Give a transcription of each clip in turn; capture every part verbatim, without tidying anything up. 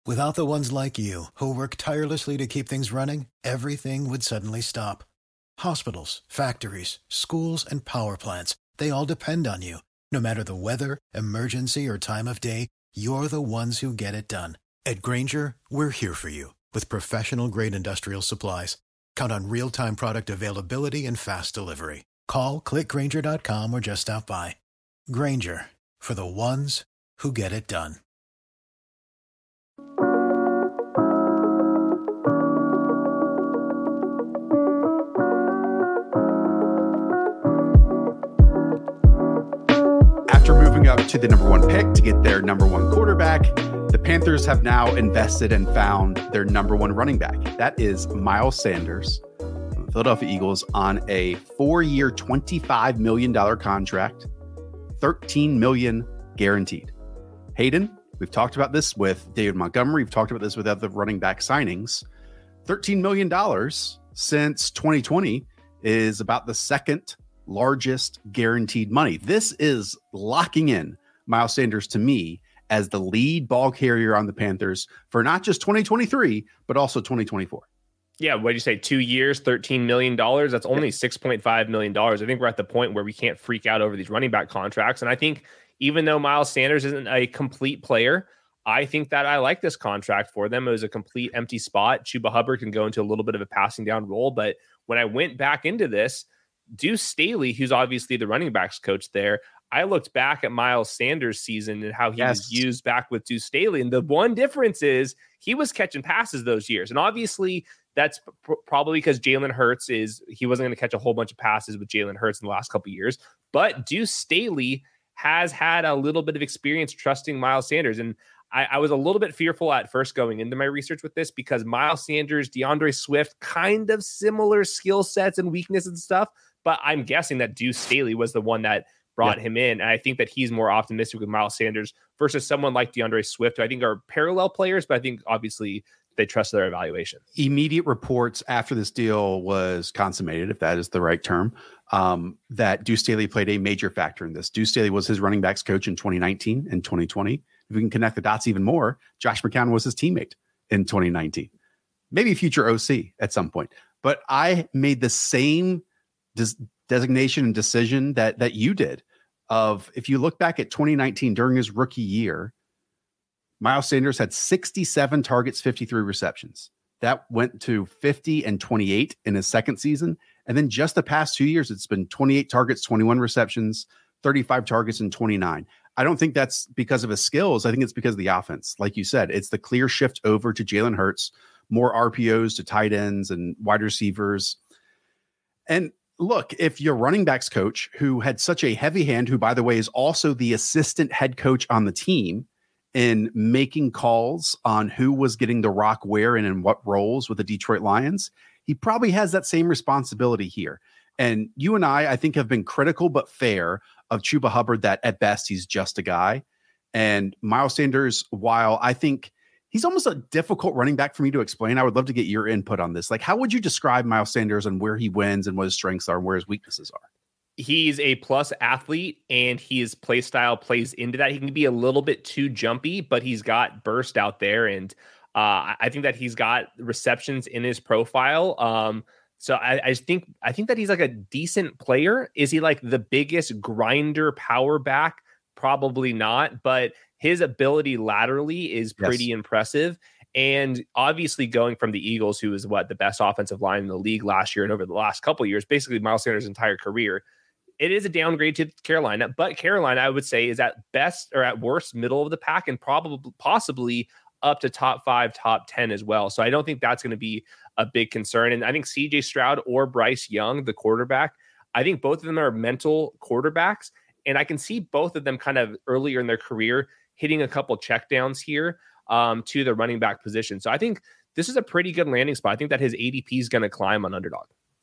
Without the ones like you, who work tirelessly to keep things running, everything would suddenly stop. Hospitals, factories, schools, and power plants, they all depend on you. No matter the weather, emergency, or time of day, you're the ones who get it done. At Grainger, we're here for you with professional-grade industrial supplies. Count on real-time product availability and fast delivery. Call, click Grainger dot com, or just stop by. Grainger, for the ones who get it done. After moving up to the number one pick to get their number one quarterback, the Panthers have now invested and found their number one running back. That is Miles Sanders from the Philadelphia Eagles on a four-year, twenty-five million dollars contract, thirteen million dollars guaranteed. Hayden, we've talked about this with David Montgomery. We've talked about this with other running back signings. thirteen million dollars since twenty twenty is about the second largest guaranteed money. This is locking in Miles Sanders to me as the lead ball carrier on the Panthers for not just twenty twenty-three, but also twenty twenty-four. Yeah, what did you say? Two years, thirteen million dollars. That's only six point five million dollars. I think we're at the point where we can't freak out over these running back contracts. And I think even though Miles Sanders isn't a complete player, I think that I like this contract for them. It was a complete empty spot. Chuba Hubbard can go into a little bit of a passing down role. But when I went back into this, Deuce Staley, who's obviously the running backs coach there, I looked back at Miles Sanders' season and how he yes. was used back with Deuce Staley. And the one difference is he was catching passes those years. And obviously that's pr- probably because Jalen Hurts is, he wasn't going to catch a whole bunch of passes with Jalen Hurts in the last couple of years. But Deuce Staley has had a little bit of experience trusting Miles Sanders. And I, I was a little bit fearful at first going into my research with this because Miles Sanders, DeAndre Swift, kind of similar skill sets and weaknesses and stuff. But I'm guessing that Deuce Staley was the one that brought yeah. him in. And I think that he's more optimistic with Miles Sanders versus someone like DeAndre Swift, who I think are parallel players, but I think obviously they trust their evaluation. Immediate reports after this deal was consummated, if that is the right term, um, that Deuce Staley played a major factor in this. Deuce Staley was his running backs coach in twenty nineteen and twenty twenty. If we can connect the dots even more, Josh McCown was his teammate in twenty nineteen, maybe future O C at some point. But I made the same des- designation and decision that that you did of, if you look back at twenty nineteen during his rookie year, Miles Sanders had sixty-seven targets, fifty-three receptions. That went to fifty and twenty-eight in his second season. And then just the past two years, it's been twenty-eight targets, twenty-one receptions, thirty-five targets, and twenty-nine. I don't think that's because of his skills. I think it's because of the offense. Like you said, it's the clear shift over to Jalen Hurts, more R P Os to tight ends and wide receivers. And look, if your running backs coach, who had such a heavy hand, who, by the way, is also the assistant head coach on the team in making calls on who was getting the rock where and in what roles with the Detroit Lions, he probably has that same responsibility here. And you and I, I think, have been critical but fair of Chuba Hubbard, that at best he's just a guy. And Miles Sanders, while I think he's almost a difficult running back for me to explain, I would love to get your input on this. Like, how would you describe Miles Sanders and where he wins and what his strengths are and where his weaknesses are? He's a plus athlete, and his play style plays into that. He can be a little bit too jumpy, but he's got burst out there. And uh, I think that he's got receptions in his profile. Um, so I, I think I think that he's like a decent player. Is he like the biggest grinder power back? Probably not, but his ability laterally is pretty yes. impressive. And obviously going from the Eagles, who was what the best offensive line in the league last year and over the last couple of years, basically Miles Sanders' entire career, it is a downgrade to Carolina. But Carolina, I would say, is at best or at worst middle of the pack and probably possibly up to top five, top ten as well. So I don't think that's going to be a big concern. And I think C J Stroud or Bryce Young, the quarterback, I think both of them are mental quarterbacks. And I can see both of them kind of earlier in their career hitting a couple checkdowns here um, to the running back position. So I think this is a pretty good landing spot. I think that his A D P is going to climb on Underdog.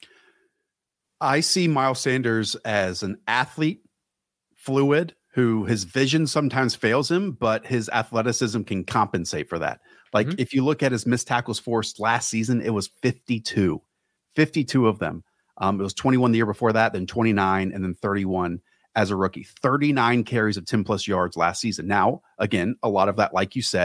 I see Miles Sanders as an athlete, fluid, who his vision sometimes fails him, but his athleticism can compensate for that. Like mm-hmm. if you look at his missed tackles forced last season, it was fifty-two, fifty-two of them. Um, it was twenty-one the year before that, then twenty-nine, and then thirty-one as a rookie. thirty-nine carries of ten plus yards last season. Now, again, a lot of that, like you said,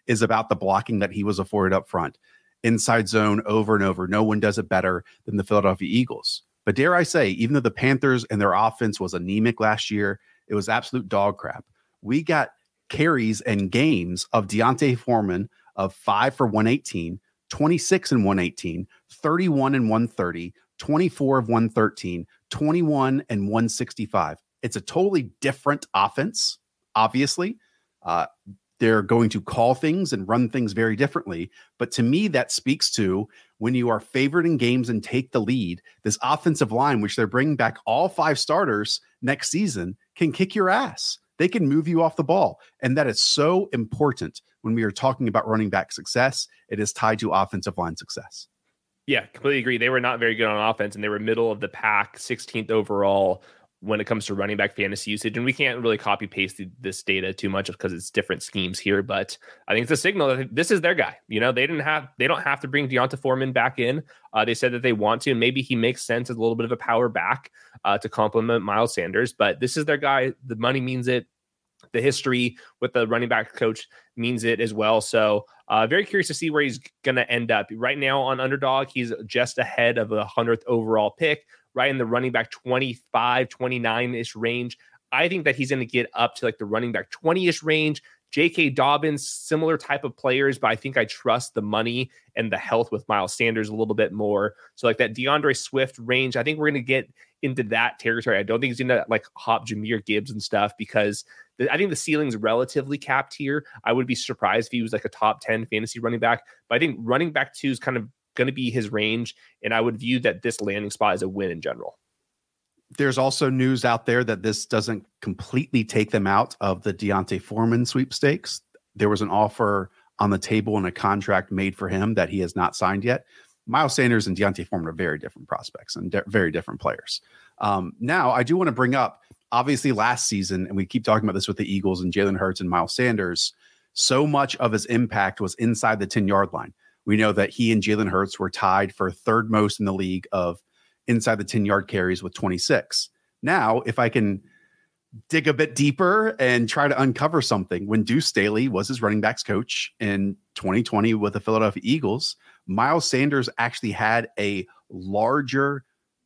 is about the blocking that he was afforded up front. Inside zone over and over. No one does it better than the Philadelphia Eagles. But dare I say, even though the Panthers and their offense was anemic last year, it was absolute dog crap. We got carries and games of D'Onta Foreman of five for one eighteen, twenty-six and one eighteen, thirty-one and one thirty, twenty-four of one thirteen, twenty-one and one sixty-five. It's a totally different offense, obviously. Uh, they're going to call things and run things very differently. But to me, that speaks to when you are favored in games and take the lead, this offensive line, which they're bringing back all five starters next season, can kick your ass. They can move you off the ball. And that is so important when we are talking about running back success. It is tied to offensive line success. Yeah, completely agree. They were not very good on offense, and they were middle of the pack, sixteenth overall when it comes to running back fantasy usage. And we can't really copy paste this data too much because it's different schemes here, but I think it's a signal that this is their guy. You know, they didn't have, they don't have to bring D'Onta Foreman back in. Uh, they said that they want to, and maybe he makes sense as a little bit of a power back uh, to complement Miles Sanders, but this is their guy. The money means it. The history with the running back coach means it as well. So uh, very curious to see where he's going to end up. Right now on Underdog, he's just ahead of a hundredth overall pick, right in the running back twenty-five, twenty-nine-ish range. I think that he's going to get up to like the running back twenty-ish range. J K. Dobbins, similar type of players, but I think I trust the money and the health with Miles Sanders a little bit more. So like that DeAndre Swift range, I think we're going to get into that territory. I don't think he's going to like hop Jahmyr Gibbs and stuff because the, I think the ceiling's relatively capped here. I would be surprised if he was like a top ten fantasy running back, but I think running back two is kind of going to be his range. And I would view that this landing spot is a win in general. There's also news out there that this doesn't completely take them out of the D'Onta Foreman sweepstakes. There was an offer on the table and a contract made for him that he has not signed yet. Miles Sanders and D'Onta Foreman are very different prospects and de- very different players. Um, now, I do want to bring up, obviously last season, and we keep talking about this with the Eagles and Jalen Hurts and Miles Sanders, so much of his impact was inside the ten-yard line. We know that he and Jalen Hurts were tied for third most in the league of inside the ten-yard carries with twenty-six. Now, if I can dig a bit deeper and try to uncover something, when Deuce Staley was his running backs coach in twenty twenty with the Philadelphia Eagles, Miles Sanders actually had a larger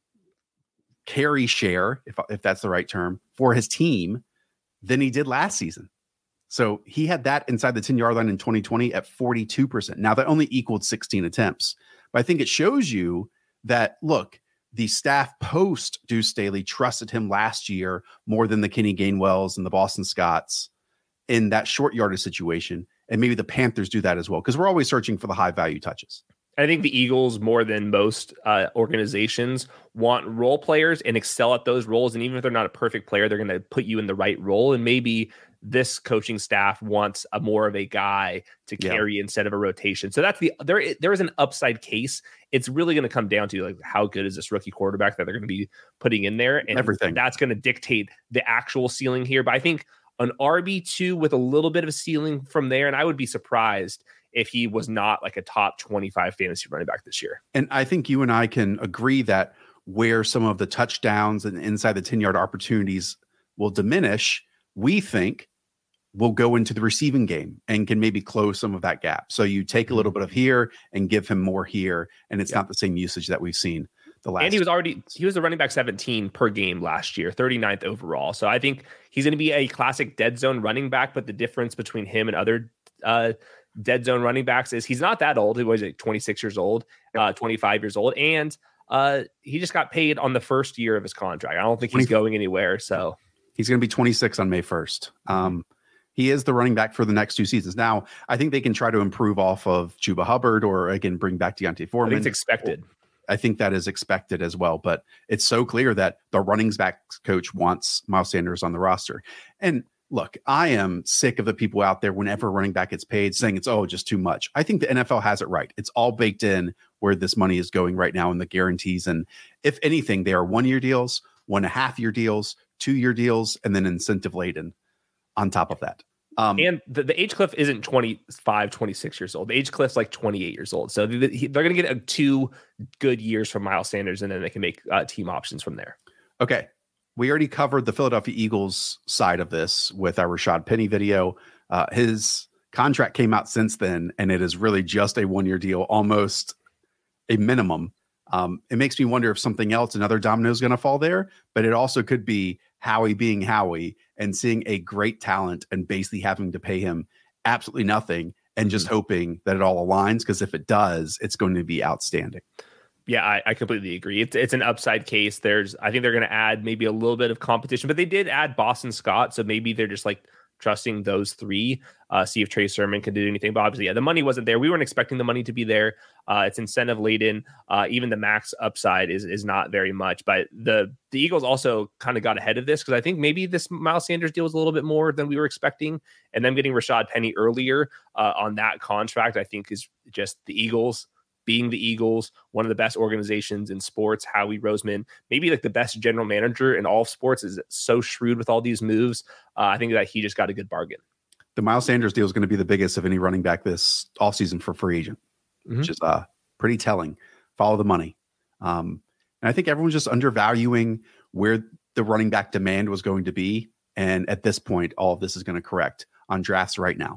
carry share, if, if that's the right term, for his team than he did last season. So he had that inside the ten-yard line in twenty twenty at forty-two percent. Now, that only equaled sixteen attempts. But I think it shows you that, look, the staff post Deuce Staley trusted him last year more than the Kenny Gainwells and the Boston Scotts in that short yardage situation. And maybe the Panthers do that as well, because we're always searching for the high value touches. I think the Eagles, more than most uh, organizations, want role players and excel at those roles. And even if they're not a perfect player, they're going to put you in the right role. And maybe this coaching staff wants a more of a guy to carry yeah. instead of a rotation. So that's the there. There is an upside case. It's really going to come down to like how good is this rookie quarterback that they're going to be putting in there, and everything that's going to dictate the actual ceiling here. But I think an R B two with a little bit of a ceiling from there, and I would be surprised if he was not like a top twenty-five fantasy running back this year. And I think you and I can agree that where some of the touchdowns and inside the ten-yard opportunities will diminish, we think will go into the receiving game and can maybe close some of that gap. So you take a little bit of here and give him more here, and it's yeah. not the same usage that we've seen the last. And he was already, he was a running back seventeen per game last year, thirty-ninth overall. So I think he's going to be a classic dead zone running back, but the difference between him and other uh, dead zone running backs is he's not that old. He was like twenty-six years old, uh, twenty-five years old. And uh, he just got paid on the first year of his contract. I don't think he's going anywhere. So he's going to be twenty-six on May first. Um, He is the running back for the next two seasons. Now, I think they can try to improve off of Chuba Hubbard or, again, bring back D'Onta Foreman. I think it's expected. I think that is expected as well. But it's so clear that the running backs coach wants Miles Sanders on the roster. And look, I am sick of the people out there whenever a running back gets paid saying it's, oh, just too much. I think the N F L has it right. It's all baked in where this money is going right now in the guarantees. And if anything, they are one-year deals, one and a half year deals, two-year deals, and then incentive laden on top of that. Um, and the, the age cliff isn't twenty-five, twenty-six years old. The age cliff's like twenty-eight years old. So the, he, they're going to get a, two good years from Miles Sanders, and then they can make uh, team options from there. Okay. We already covered the Philadelphia Eagles side of this with our Rashad Penny video. Uh, his Contract came out since then, and it is really just a one-year deal, almost a minimum. Um, it makes me wonder if something else, another domino is going to fall there, but it also could be Howie being Howie and seeing a great talent and basically having to pay him absolutely nothing and just mm-hmm. hoping that it all aligns. Because if it does, it's going to be outstanding. Yeah, I, I completely agree. It's it's an upside case. There's, I think they're going to add maybe a little bit of competition, but they did add Boston Scott, so maybe they're just like trusting those three, uh, see if Trey Sermon can do anything. But obviously, yeah, the money wasn't there. We weren't expecting the money to be there. Uh, it's incentive laden. Uh, even the max upside is is not very much. But the the Eagles also kind of got ahead of this because I think maybe this Miles Sanders deal was a little bit more than we were expecting. And them getting Rashad Penny earlier uh, on that contract, I think, is just the Eagles being the Eagles, one of the best organizations in sports. Howie Roseman, maybe like the best general manager in all of sports, is so shrewd with all these moves. Uh, I think that he just got a good bargain. The Miles Sanders deal is going to be the biggest of any running back this offseason for free agent, mm-hmm. which is uh, pretty telling. Follow the money. Um, and I think everyone's just undervaluing where the running back demand was going to be. And at this point, all of this is going to correct on drafts right now.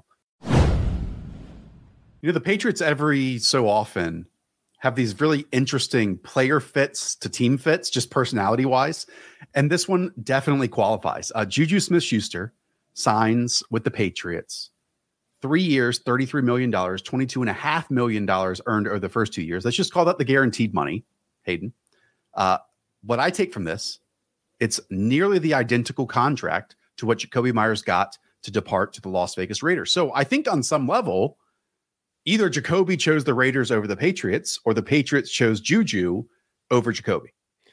You know, the Patriots every so often have these really interesting player fits to team fits, just personality wise. And this one definitely qualifies. Uh, Juju Smith-Schuster signs with the Patriots. Three years, thirty-three million dollars, twenty-two point five million dollars earned over the first two years. Let's just call that the guaranteed money, Hayden. Uh, what I take from this, it's nearly the identical contract to what Jakobi Meyers got to depart to the Las Vegas Raiders. So I think on some level, either Jakobi chose the Raiders over the Patriots or the Patriots chose Juju over Jakobi.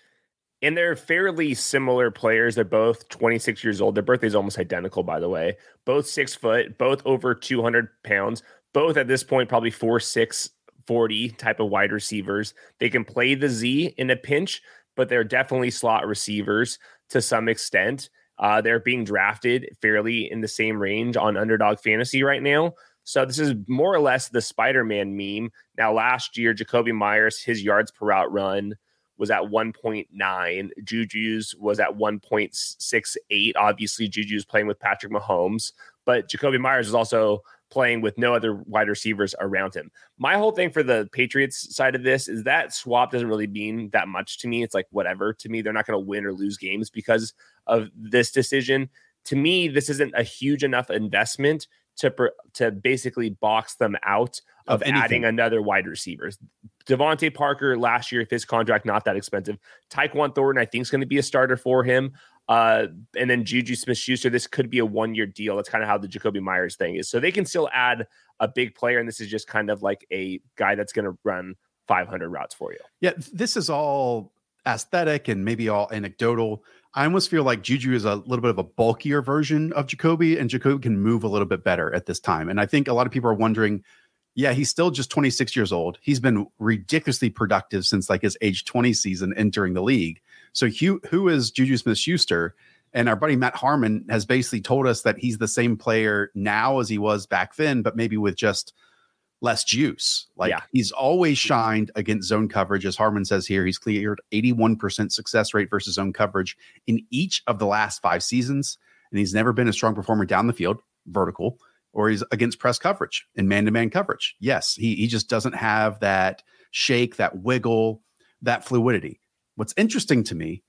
And they're fairly similar players. They're both twenty-six years old. Their birthday's almost identical, by the way. Both six foot, both over two hundred pounds, both at this point probably four six, forty type of wide receivers. They can play the Z in a pinch, but they're definitely slot receivers to some extent. Uh, they're being drafted fairly in the same range on Underdog Fantasy right now. So this is more or less the Spider-Man meme. Now, last year, Jakobi Meyers, his yards per route run was at one point nine. Juju's was at one point six eight. Obviously, Juju's playing with Patrick Mahomes, but Jakobi Meyers is also playing with no other wide receivers around him. My whole thing for the Patriots side of this is that swap doesn't really mean that much to me. It's like whatever to me. They're not going to win or lose games because of this decision. To me, this isn't a huge enough investment to to basically box them out of, of adding another wide receivers. Devontae Parker last year, if his contract not that expensive. Tyquan Thornton, I think, is going to be a starter for him. Uh, and then Juju Smith-Schuster, this could be a one-year deal. That's kind of how the Jakobi Meyers thing is. So they can still add a big player, and this is just kind of like a guy that's going to run five hundred routes for you. Yeah, this is all aesthetic and maybe all anecdotal. I almost feel like Juju is a little bit of a bulkier version of Jakobi, and Jakobi can move a little bit better at this time. And I think a lot of people are wondering, yeah, he's still just twenty-six years old. He's been ridiculously productive since like his age twenty season entering the league. So who, who is Juju Smith-Schuster? And our buddy Matt Harmon has basically told us that he's the same player now as he was back then, but maybe with just less juice. Like yeah. He's always shined against zone coverage. As Harmon says here, he's cleared eighty-one percent success rate versus zone coverage in each of the last five seasons. And he's never been a strong performer down the field, vertical, or he's against press coverage and man-to-man coverage. Yes, he, he just doesn't have that shake, that wiggle, that fluidity. What's interesting to me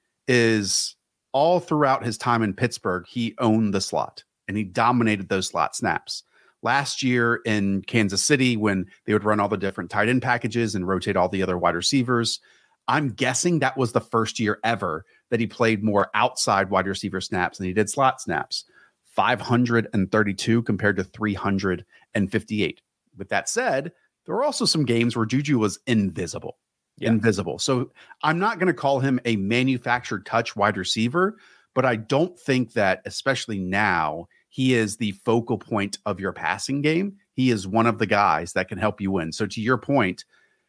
is all throughout his time in Pittsburgh, he owned the slot and he dominated those slot snaps. Last year in Kansas City, when they would run all the different tight end packages and rotate all the other wide receivers, I'm guessing that was the first year ever that he played more outside wide receiver snaps than he did slot snaps. five hundred thirty-two compared to three hundred fifty-eight. With that said, there were also some games where Juju was invisible. Yeah. Invisible. So I'm not going to call him a manufactured touch wide receiver, but I don't think that, especially now, he is the focal point of your passing game. He is one of the guys that can help you win. So to your point,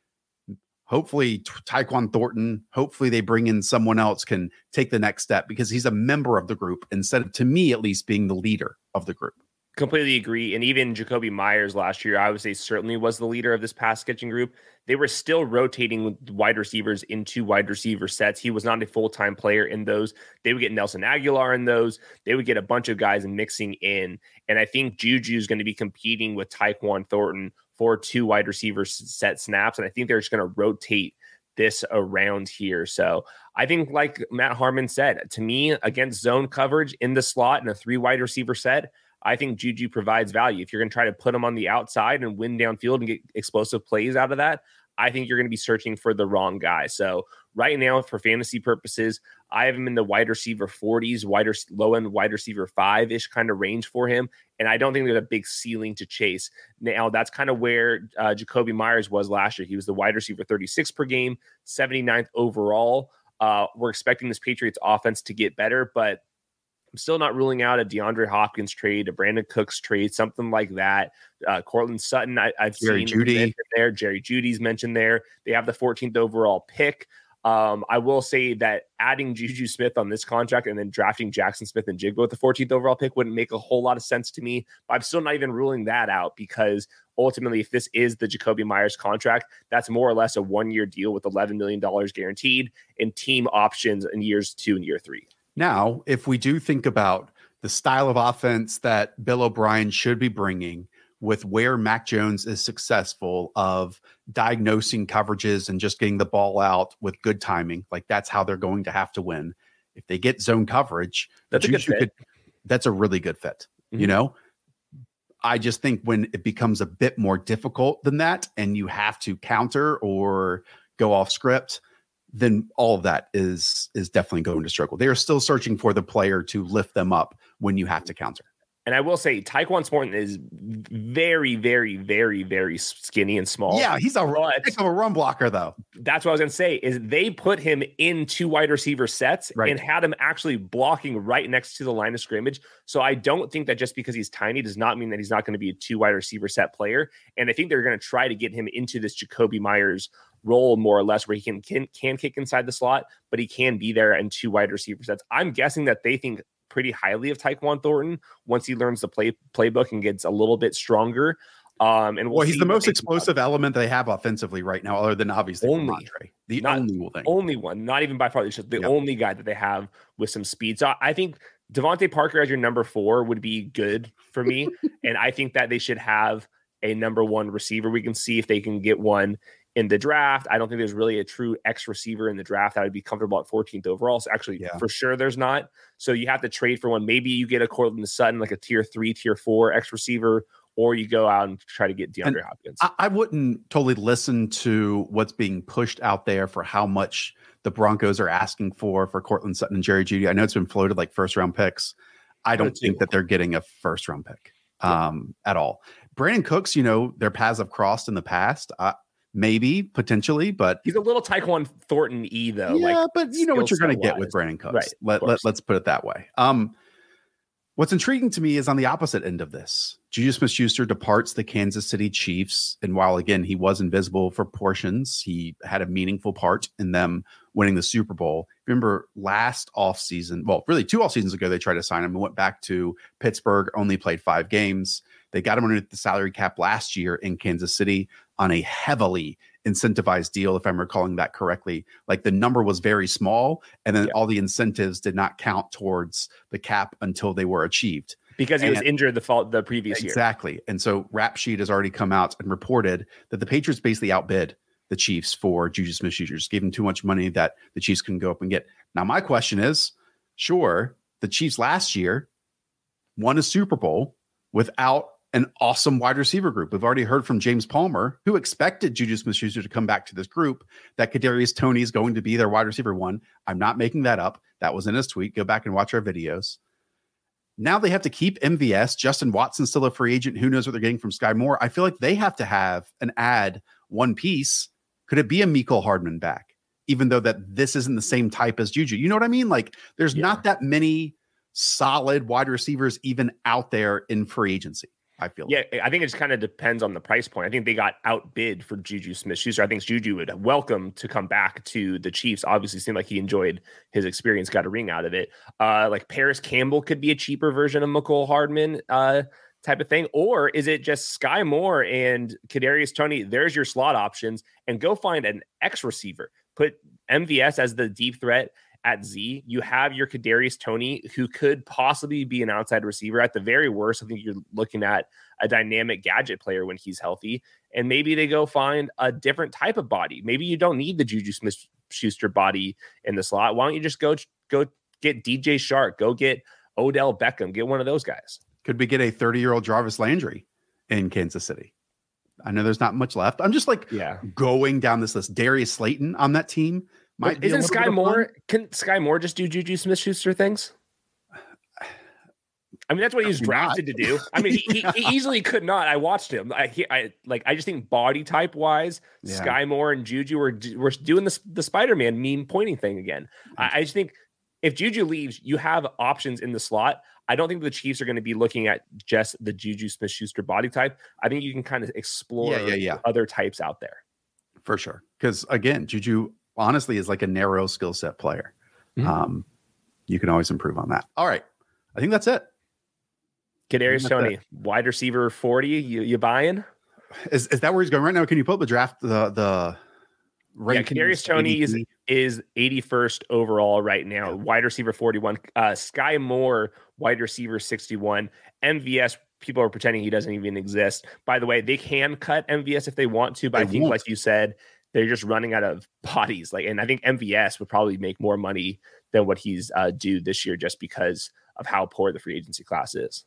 hopefully Tyquan Thornton, hopefully they bring in someone else can take the next step because he's a member of the group instead of, to me at least, being the leader of the group. Completely agree. And even Jakobi Meyers last year, I would say certainly was the leader of this pass catching group. They were still rotating wide receivers into wide receiver sets. He was not a full-time player in those. They would get Nelson Aguilar in those. They would get a bunch of guys mixing in. And I think Juju is going to be competing with Tyquan Thornton for two wide receiver set snaps. And I think they're just going to rotate this around here. So I think, like Matt Harmon said, to me, against zone coverage in the slot in a three wide receiver set, I think Juju provides value. If you're going to try to put him on the outside and win downfield and get explosive plays out of that, I think you're going to be searching for the wrong guy. So right now, for fantasy purposes, I have him in the wide receiver forties, wider, low end wide receiver five-ish kind of range for him. And I don't think there's a big ceiling to chase. Now, that's kind of where uh, Jakobi Meyers was last year. He was the wide receiver thirty-six per game, seventy-ninth overall. Uh, we're expecting this Patriots offense to get better, but I'm still not ruling out a DeAndre Hopkins trade, a Brandon Cooks trade, something like that. Uh, Cortland Sutton, I, I've Jerry seen Jeudy there. Jerry Judy's mentioned there. They have the fourteenth overall pick. Um, I will say that adding Juju Smith on this contract and then drafting Jackson Smith and Jigba with the fourteenth overall pick wouldn't make a whole lot of sense to me. But I'm still not even ruling that out, because ultimately, if this is the Jakobi Meyers contract, that's more or less a one-year deal with eleven million dollars guaranteed and team options in years two and year three. Now, if we do think about the style of offense that Bill O'Brien should be bringing, with where Mac Jones is successful of diagnosing coverages and just getting the ball out with good timing, like that's how they're going to have to win. If they get zone coverage, that's a good fit. Could, that's a really good fit. Mm-hmm. You know, I just think when it becomes a bit more difficult than that and you have to counter or go off script, then all of that is is definitely going to struggle. They are still searching for the player to lift them up when you have to counter. And I will say, Tyquan Thornton is very, very, very, very skinny and small. Yeah, he's a, heck of a run blocker, though. That's what I was going to say, is they put him in two wide receiver sets right. and had him actually blocking right next to the line of scrimmage. So I don't think that just because he's tiny does not mean that he's not going to be a two wide receiver set player. And I think they're going to try to get him into this Jakobi Meyers role, more or less, where he can, can, can kick inside the slot, but he can be there in two wide receiver sets. I'm guessing that they think pretty highly of Tyquan Thornton once he learns the play playbook and gets a little bit stronger. Um, and we'll, well he's the most explosive element they have offensively right now, other than obviously only Montre. The not, only thing, only one, not even by far. It's just the yep. only guy that they have with some speed. So I think Devontae Parker as your number four would be good for me, and I think that they should have a number one receiver. We can see if they can get one in the draft. I don't think there's really a true X receiver in the draft that would be comfortable at fourteenth overall. So actually, yeah. for sure, there's not. So you have to trade for one. Maybe you get a Cortland Sutton, like a tier three, tier four X receiver, or you go out and try to get DeAndre and Hopkins. I, I wouldn't totally listen to what's being pushed out there for how much the Broncos are asking for for Cortland Sutton and Jerry Jeudy. I know it's been floated like first round picks. I don't think that they're getting a first round pick um, yeah. at all. Brandon Cooks, you know, their paths have crossed in the past. Uh, Maybe, potentially, but he's a little Tyquan Thornton-y, though. Yeah, like, but you know what you're going to get with Brandon Cooks. Right, let, let, let's put it that way. Um, what's intriguing to me is on the opposite end of this. Juju Smith-Schuster departs the Kansas City Chiefs, and while, again, he was invisible for portions, he had a meaningful part in them winning the Super Bowl. Remember last offseason, well, really two off seasons ago, they tried to sign him and went back to Pittsburgh, only played five games. They got him underneath the salary cap last year in Kansas City on a heavily incentivized deal, if I'm recalling that correctly. Like the number was very small, and then yeah. all the incentives did not count towards the cap until they were achieved. Because he and, was injured the fall, the previous exactly. year. Exactly. And so Rap Sheet has already come out and reported that the Patriots basically outbid the Chiefs for Juju Smith-Schuster, just gave him too much money that the Chiefs couldn't go up and get. Now, my question is, sure, the Chiefs last year won a Super Bowl without an awesome wide receiver group. We've already heard from James Palmer, who expected Juju Smith-Schuster to come back to this group, that Kadarius Toney is going to be their wide receiver one. I'm not making that up. That was in his tweet. Go back and watch our videos. Now they have to keep M V S. Justin Watson's still a free agent. Who knows what they're getting from Sky Moore? I feel like they have to have an add one piece. Could it be a Mecole Hardman back? Even though that this isn't the same type as Juju. You know what I mean? Like there's yeah. not that many solid wide receivers even out there in free agency. I feel yeah, like. I think it just kind of depends on the price point. I think they got outbid for Juju Smith-Schuster. I think Juju would welcome to come back to the Chiefs. Obviously, seemed like he enjoyed his experience, got a ring out of it. Uh, like Paris Campbell could be a cheaper version of Mecole Hardman uh, type of thing? Or is it just Sky Moore and Kadarius Toney? There's your slot options, and go find an X receiver. Put M V S as the deep threat at Z. You have your Kadarius Toney, who could possibly be an outside receiver. At the very worst, I think you're looking at a dynamic gadget player when he's healthy. And maybe they go find a different type of body. Maybe you don't need the Juju Smith-Schuster body in the slot. Why don't you just go go get D J Shark, go get Odell Beckham, get one of those guys. Could we get a thirty-year-old Jarvis Landry in Kansas City? I know there's not much left. I'm just like yeah. going down this list. Darius Slayton on that team. Might Isn't Sky Moore, can Sky Moore just do Juju Smith-Schuster things? I mean, that's what he was drafted not. to do. I mean, he, he, he easily could not. I watched him. I, he, I like. I just think body type wise, yeah. Sky Moore and Juju were were doing the the Spider-Man meme pointing thing again. I, I just think if Juju leaves, you have options in the slot. I don't think the Chiefs are going to be looking at just the Juju Smith-Schuster body type. I think you can kind of explore yeah, yeah, yeah. other types out there. For sure. Because again, Juju honestly is like a narrow skill set player. Mm-hmm. Um, you can always improve on that. All right. I think that's it. Kadarius Toney, wide receiver forty. You you buying? Is is that where he's going right now? Can you pull up the draft the the Yeah, Kadarius Toney is, is eighty-first overall right now. Yeah. Wide receiver forty-one. Uh, Sky Moore, wide receiver sixty-one. M V S, people are pretending he doesn't even exist. By the way, they can cut M V S if they want to, but they I think, won't. Like you said, they're just running out of bodies. Like, and I think M V S would probably make more money than what he's uh, due this year, just because of how poor the free agency class is.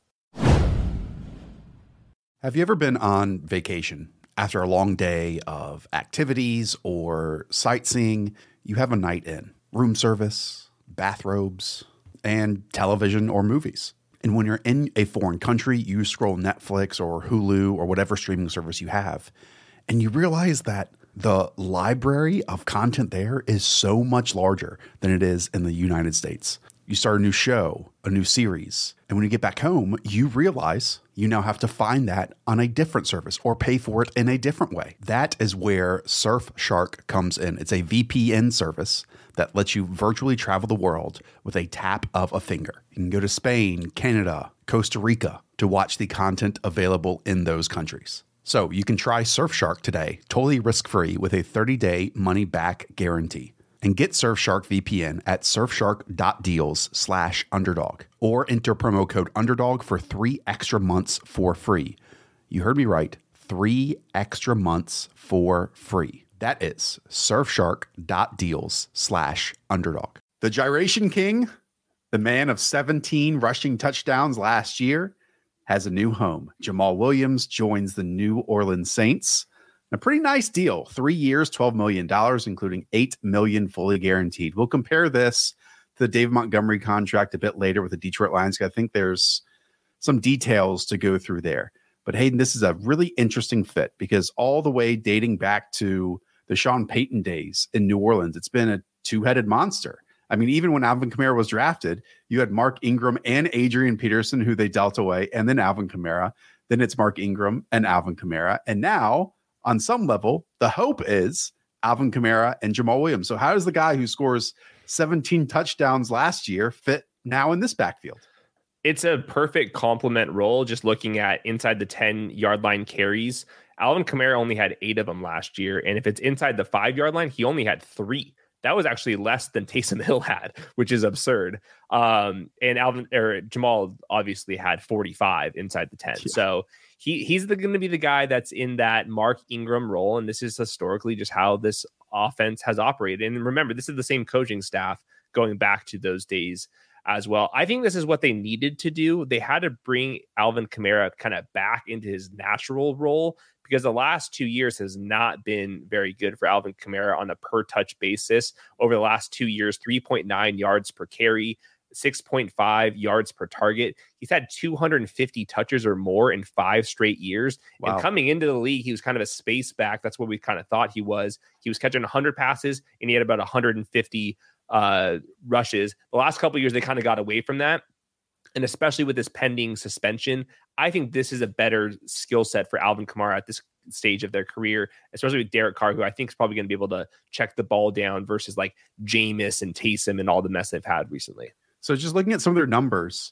Have you ever been on vacation? After a long day of activities or sightseeing, you have a night in, room service, bathrobes, and television or movies. And when you're in a foreign country, you scroll Netflix or Hulu or whatever streaming service you have, and you realize that the library of content there is so much larger than it is in the United States. You start a new show, a new series, and when you get back home, you realize you now have to find that on a different service or pay for it in a different way. That is where Surfshark comes in. It's a V P N service that lets you virtually travel the world with a tap of a finger. You can go to Spain, Canada, Costa Rica to watch the content available in those countries. So you can try Surfshark today, totally risk-free with a thirty-day money-back guarantee. And get Surfshark V P N at surfshark.deals slash underdog or enter promo code underdog for three extra months for free. You heard me right. Three extra months for free. That is surfshark.deals slash underdog. The Gyration King, the man of seventeen rushing touchdowns last year, has a new home. Jamal Williams joins the New Orleans Saints. A pretty nice deal. Three years, twelve million dollars, including eight million dollars fully guaranteed. We'll compare this to the Dave Montgomery contract a bit later with the Detroit Lions. I think there's some details to go through there. But Hayden, this is a really interesting fit because all the way dating back to the Sean Payton days in New Orleans, it's been a two-headed monster. I mean, even when Alvin Kamara was drafted, you had Mark Ingram and Adrian Peterson, who they dealt away, and then Alvin Kamara. Then it's Mark Ingram and Alvin Kamara. And now, on some level, the hope is Alvin Kamara and Jamal Williams. So how does the guy who scores seventeen touchdowns last year fit now in this backfield? It's a perfect complement role. Just looking at inside the ten-yard line carries, Alvin Kamara only had eight of them last year. And if it's inside the five-yard line, he only had three. That was actually less than Taysom Hill had, which is absurd. Um, and Alvin or Jamal obviously had forty-five inside the ten. Yeah. So he he's going to be the guy that's in that Mark Ingram role. And this is historically just how this offense has operated. And remember, this is the same coaching staff going back to those days as well. I think this is what they needed to do. They had to bring Alvin Kamara kind of back into his natural role, because the last two years has not been very good for Alvin Kamara on a per touch basis. Over the last two years, three point nine yards per carry, six point five yards per target. He's had two hundred fifty touches or more in five straight years. Wow. And coming into the league, he was kind of a space back. That's what we kind of thought he was. He was catching one hundred passes and he had about one hundred fifty uh, rushes. The last couple of years, they kind of got away from that. And especially with this pending suspension, I think this is a better skill set for Alvin Kamara at this stage of their career, especially with Derek Carr, who I think is probably going to be able to check the ball down versus like Jameis and Taysom and all the mess they've had recently. So just looking at some of their numbers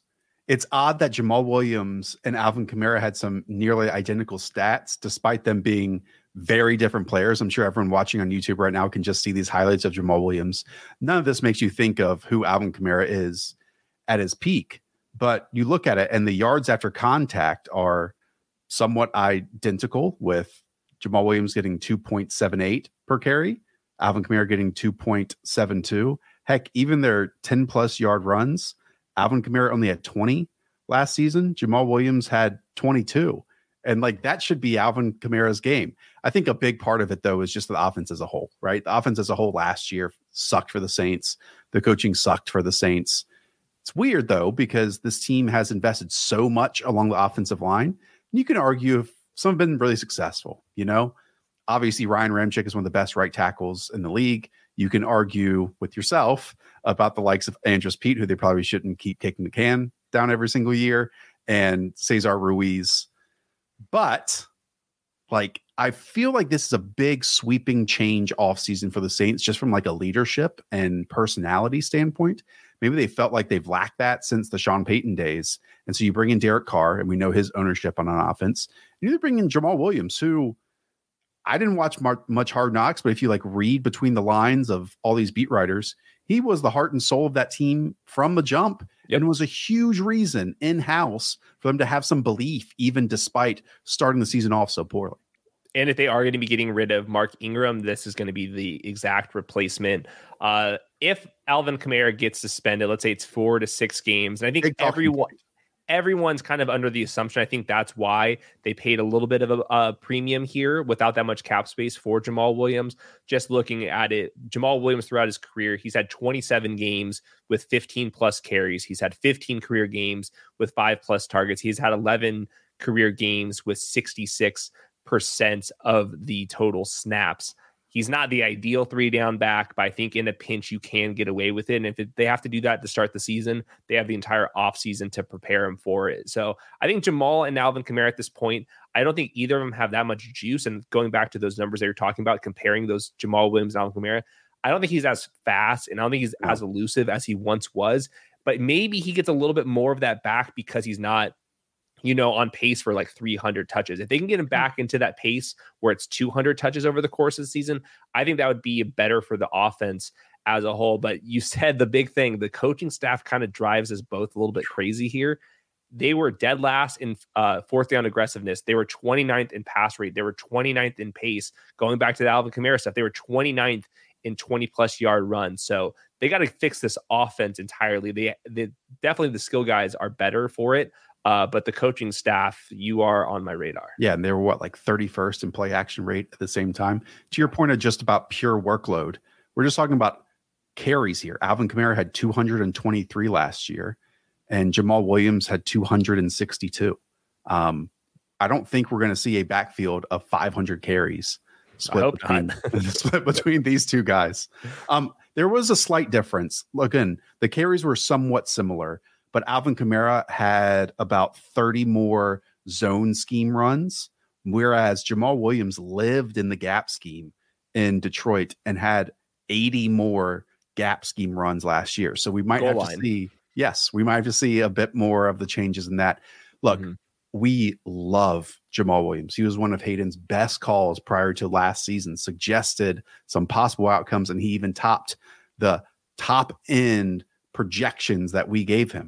It's odd that Jamal Williams and Alvin Kamara had some nearly identical stats, despite them being very different players. I'm sure everyone watching on YouTube right now can just see these highlights of Jamal Williams. None of this makes you think of who Alvin Kamara is at his peak, but you look at it and the yards after contact are somewhat identical, with Jamal Williams getting two point seven eight per carry, Alvin Kamara getting two point seven two. Heck, even their ten plus yard runs, Alvin Kamara only had twenty last season. Jamal Williams had twenty-two. And like that should be Alvin Kamara's game. I think a big part of it, though, is just the offense as a whole, right? The offense as a whole last year sucked for the Saints. The coaching sucked for the Saints. It's weird, though, because this team has invested so much along the offensive line. And you can argue if some have been really successful, you know? Obviously, Ryan Ramczyk is one of the best right tackles in the league. You can argue with yourself about the likes of Andres Pete, who they probably shouldn't keep kicking the can down every single year, and Cesar Ruiz. But like, I feel like this is a big sweeping change offseason for the Saints, just from like a leadership and personality standpoint. Maybe they felt like they've lacked that since the Sean Payton days. And so you bring in Derek Carr, and we know his ownership on an offense. You either bring in Jamal Williams, who I didn't watch much Hard Knocks, but if you like read between the lines of all these beat writers, he was the heart and soul of that team from the jump, yep. and was a huge reason in-house for them to have some belief, even despite starting the season off so poorly. And if they are going to be getting rid of Mark Ingram, this is going to be the exact replacement. Uh, if Alvin Kamara gets suspended, let's say it's four to six games, and I think everyone... Everyone's kind of under the assumption. I think that's why they paid a little bit of a, a premium here without that much cap space for Jamal Williams. Just looking at it, Jamal Williams throughout his career, he's had twenty-seven games with fifteen plus carries. He's had fifteen career games with five plus targets. He's had eleven career games with sixty-six percent of the total snaps. He's not the ideal three down back, but I think in a pinch, you can get away with it. And if it, they have to do that to start the season, they have the entire offseason to prepare him for it. So I think Jamal and Alvin Kamara at this point, I don't think either of them have that much juice. And going back to those numbers that you're talking about, comparing those Jamal Williams and Alvin Kamara, I don't think he's as fast, and I don't think he's as elusive as he once was. But maybe he gets a little bit more of that back because he's not, you know, on pace for like three hundred touches. If they can get him back into that pace where it's two hundred touches over the course of the season, I think that would be better for the offense as a whole. But you said the big thing, the coaching staff kind of drives us both a little bit crazy here. They were dead last in uh, fourth down aggressiveness. They were twenty-ninth in pass rate. They were twenty-ninth in pace. Going back to the Alvin Kamara stuff, they were twenty-ninth in twenty plus yard runs. So they got to fix this offense entirely. They, they definitely, the skill guys are better for it. Uh, but the coaching staff, you are on my radar. Yeah, and they were what, like thirty-first in play action rate at the same time. To your point of just about pure workload, we're just talking about carries here. Alvin Kamara had two hundred twenty-three last year, and Jamal Williams had two hundred sixty-two. Um, I don't think we're going to see a backfield of five hundred carries split between, split between these two guys. Um, there was a slight difference. Look, again, the carries were somewhat similar, but Alvin Kamara had about thirty more zone scheme runs, whereas Jamal Williams lived in the gap scheme in Detroit and had eighty more gap scheme runs last year. So we might Goal have line. to see, yes, we might have to see a bit more of the changes in that. Look, mm-hmm. we love Jamal Williams. He was one of Hayden's best calls prior to last season, suggested some possible outcomes, and he even topped the top end projections that we gave him.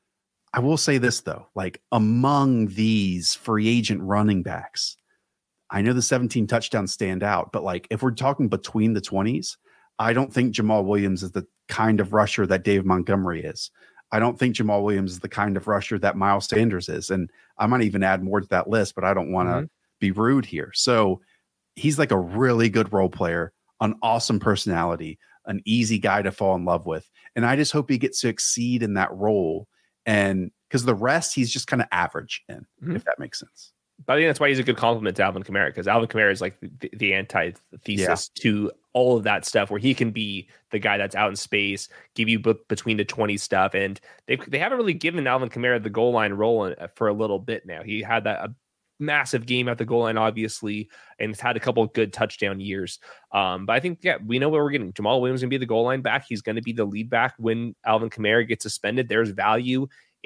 I will say this, though, like among these free agent running backs, I know the seventeen touchdowns stand out, but like if we're talking between the twenties, I don't think Jamal Williams is the kind of rusher that Dave Montgomery is. I don't think Jamal Williams is the kind of rusher that Miles Sanders is. And I might even add more to that list, but I don't want to mm-hmm. be rude here. So he's like a really good role player, an awesome personality, an easy guy to fall in love with. And I just hope he gets to exceed in that role. And because the rest, he's just kind of average in, mm-hmm. if that makes sense. But I think that's why he's a good compliment to Alvin Kamara, because Alvin Kamara is like the, the antithesis yeah. to all of that stuff, where he can be the guy that's out in space, give you b- between the twenty stuff. And they they haven't really given Alvin Kamara the goal line role in, for a little bit now. He had that a massive game at the goal line, obviously, and it's had a couple of good touchdown years. Um, but I think, yeah, we know what we're getting. Jamal Williams is going to be the goal line back. He's going to be the lead back when Alvin Kamara gets suspended. There's value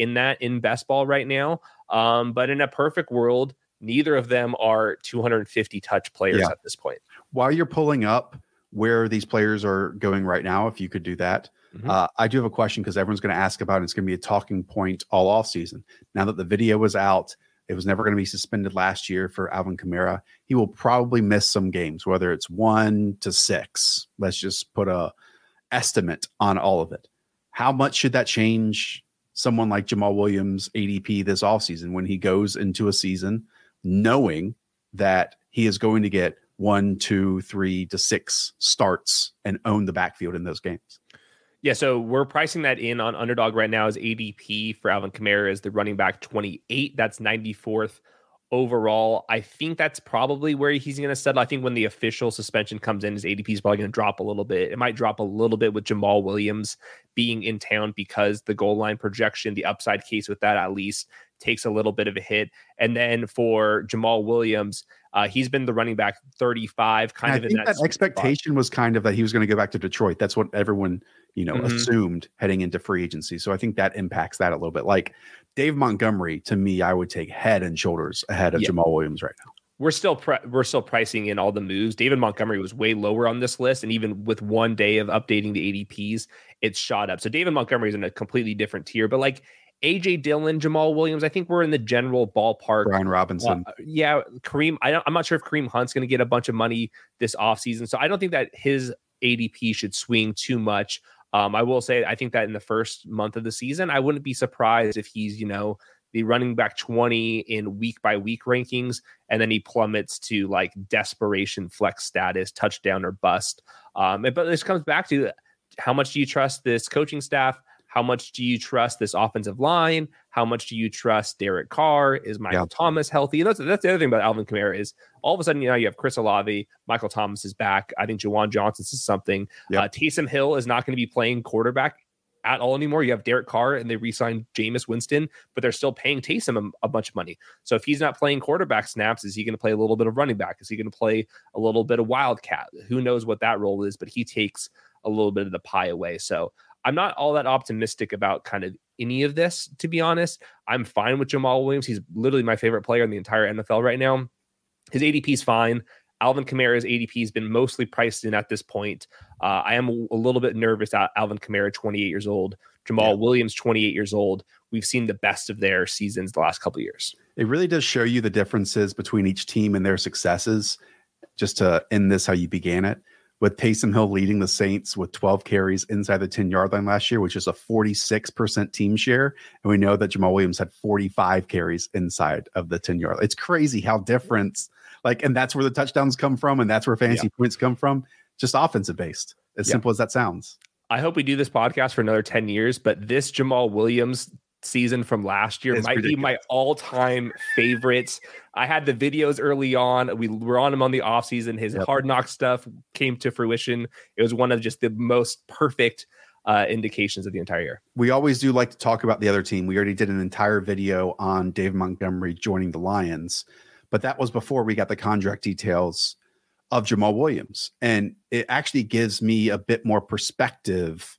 in that in best ball right now. Um, but in a perfect world, neither of them are two hundred fifty touch players Yeah. at this point. While you're pulling up where these players are going right now, if you could do that, mm-hmm. uh, I do have a question because everyone's going to ask about it. It's going to be a talking point all off season. Now that the video was out, it was never going to be suspended last year for Alvin Kamara. He will probably miss some games, whether it's one to six. Let's just put a estimate on all of it. How much should that change someone like Jamal Williams' A D P this offseason when he goes into a season knowing that he is going to get one, two, three to six starts and own the backfield in those games? Yeah, so we're pricing that in on Underdog right now as A D P for Alvin Kamara is the running back twenty-eight. That's ninety-fourth overall. I think that's probably where he's going to settle. I think when the official suspension comes in, his A D P is probably going to drop a little bit. It might drop a little bit with Jamal Williams being in town because the goal line projection, the upside case with that at least takes a little bit of a hit. And then for Jamal Williams, uh, he's been the running back thirty-five, kind and of I in think that, that expectation spot. Was kind of that he was going to go back to Detroit. That's what everyone, you know, mm-hmm. assumed heading into free agency. So I think that impacts that a little bit. Like Dave Montgomery, to me, I would take head and shoulders ahead of yeah. Jamal Williams right now. We're still pre- we're still pricing in all the moves. David Montgomery was way lower on this list, and even with one day of updating the A D Ps, it's shot up. So David Montgomery is in a completely different tier. But like A J Dillon, Jamal Williams, I think we're in the general ballpark. Brian Robinson. Uh, yeah, Kareem. I don't, I'm not sure if Kareem Hunt's going to get a bunch of money this offseason. So I don't think that his A D P should swing too much. Um, I will say, I think that in the first month of the season, I wouldn't be surprised if he's, you know, the running back twenty in week by week rankings, and then he plummets to like desperation flex status, touchdown or bust. Um, but this comes back to how much do you trust this coaching staff? How much do you trust this offensive line? How much do you trust Derek Carr? Is Michael yeah. Thomas healthy? And that's, that's the other thing about Alvin Kamara is all of a sudden, you know, you have Chris Olave, Michael Thomas is back. I think Jawan Johnson is something. Yep. Uh, Taysom Hill is not going to be playing quarterback at all anymore. You have Derek Carr and they re-signed Jameis Winston, but they're still paying Taysom a, a bunch of money. So if he's not playing quarterback snaps, is he going to play a little bit of running back? Is he going to play a little bit of wildcat? Who knows what that role is, but he takes a little bit of the pie away. So I'm not all that optimistic about kind of any of this, to be honest. I'm fine with Jamal Williams. He's literally my favorite player in the entire N F L right now. His A D P is fine. Alvin Kamara's A D P has been mostly priced in at this point. Uh, I am a little bit nervous at Alvin Kamara, twenty-eight years old. Jamal yeah. Williams, twenty-eight years old. We've seen the best of their seasons the last couple of years. It really does show you the differences between each team and their successes. Just to end this how you began it, with Taysom Hill leading the Saints with twelve carries inside the ten-yard line last year, which is a forty-six percent team share. And we know that Jamal Williams had forty-five carries inside of the ten-yard line. It's crazy how different, like, and that's where the touchdowns come from, and that's where fantasy yeah. points come from. Just offensive based, as yeah. simple as that sounds. I hope we do this podcast for another ten years, but this Jamal Williams season from last year it's might ridiculous. be my all-time favorites. I had the videos early on. We were on him on the offseason. His yep. hard knock stuff came to fruition. It was one of just the most perfect uh, indications of the entire year. We always do like to talk about the other team. We already did an entire video on Dave Montgomery joining the Lions, but that was before we got the contract details of Jamal Williams. And it actually gives me a bit more perspective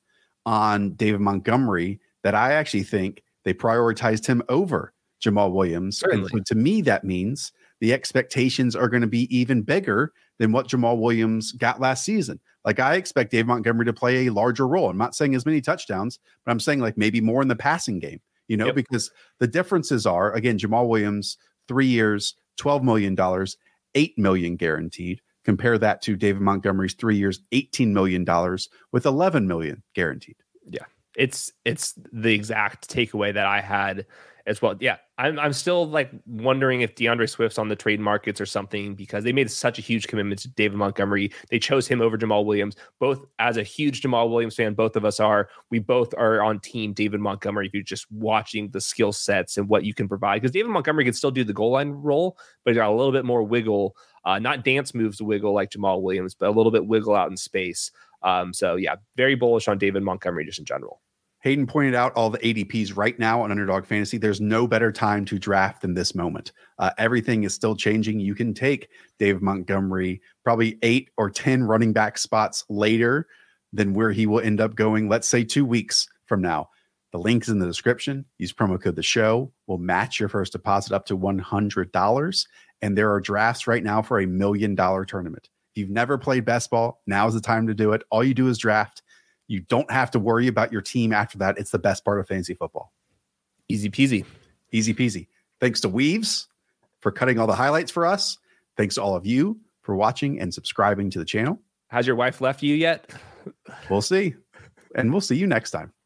on David Montgomery that I actually think they prioritized him over Jamal Williams. Certainly. And so to me, that means the expectations are going to be even bigger than what Jamal Williams got last season. Like I expect Dave Montgomery to play a larger role. I'm not saying as many touchdowns, but I'm saying like maybe more in the passing game, you know, yep. because the differences are, again, Jamal Williams, three years, twelve million dollars, eight million dollars guaranteed. Compare that to David Montgomery's three years, eighteen million dollars with eleven million dollars guaranteed. Yeah. It's it's the exact takeaway that I had as well. Yeah, I'm I'm still like wondering if DeAndre Swift's on the trade markets or something because they made such a huge commitment to David Montgomery. They chose him over Jamal Williams. Both as a huge Jamal Williams fan, both of us are. We both are on team David Montgomery if you're just watching the skill sets and what you can provide. Because David Montgomery can still do the goal line role, but he's got a little bit more wiggle, uh, not dance moves wiggle like Jamal Williams, but a little bit wiggle out in space. Um, so yeah, very bullish on David Montgomery just in general. Hayden pointed out all the A D Ps right now on Underdog Fantasy. There's no better time to draft than this moment. Uh, everything is still changing. You can take David Montgomery probably eight or ten running back spots later than where he will end up going, let's say two weeks from now. The link is in the description. Use promo code The Show. We'll match your first deposit up to one hundred dollars. And there are drafts right now for a million dollar tournament. If you've never played best ball, now is the time to do it. All you do is draft. You don't have to worry about your team after that. It's the best part of fantasy football. Easy peasy. Easy peasy. Thanks to Weaves for cutting all the highlights for us. Thanks to all of you for watching and subscribing to the channel. Has your wife left you yet? We'll see. And we'll see you next time.